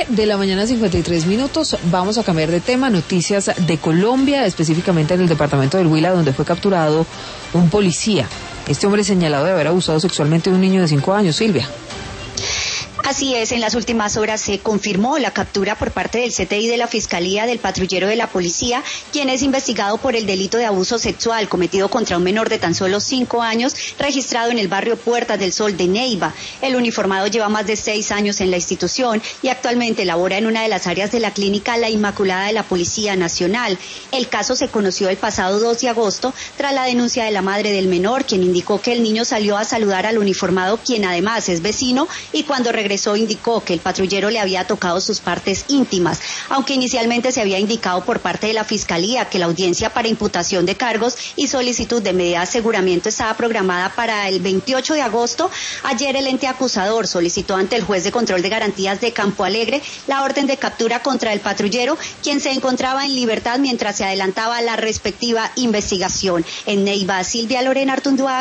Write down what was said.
9:53 a.m. Vamos a cambiar de tema. Noticias de Colombia, específicamente en el departamento del Huila, donde fue capturado un policía. Este hombre es señalado de haber abusado sexualmente de un niño de 5 años. Silvia. Así es, en las últimas horas se confirmó la captura por parte del CTI de la Fiscalía del patrullero de la policía, quien es investigado por el delito de abuso sexual cometido contra un menor de tan solo 5 años, registrado en el barrio Puertas del Sol de Neiva. El uniformado lleva más de 6 años en la institución y actualmente labora en una de las áreas de la clínica La Inmaculada de la Policía Nacional. El caso se conoció el pasado 2 de agosto tras la denuncia de la madre del menor, quien indicó que el niño salió a saludar al uniformado, quien además es vecino, y cuando regresó indicó que el patrullero le había tocado sus partes íntimas, aunque inicialmente se había indicado por parte de la Fiscalía que la audiencia para imputación de cargos y solicitud de medida de aseguramiento estaba programada para el 28 de agosto. Ayer el ente acusador solicitó ante el juez de control de garantías de Campo Alegre la orden de captura contra el patrullero, quien se encontraba en libertad mientras se adelantaba la respectiva investigación. En Neiva, Silvia Lorena Artundúa.